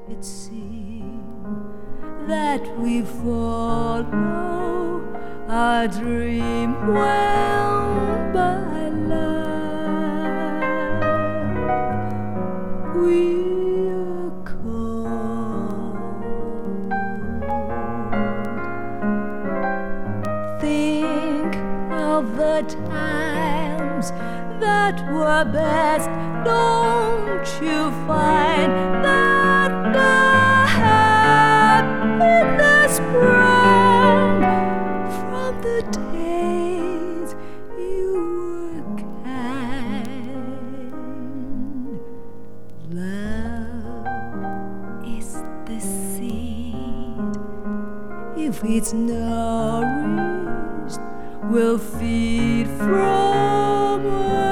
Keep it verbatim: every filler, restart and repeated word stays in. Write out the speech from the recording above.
it seem that we follow our dream well by love. We are cold. Think of the times that were best. Don't you find that the happiness sprang from the days you were kind? Love is the seed. If it's nourished, we'll feed from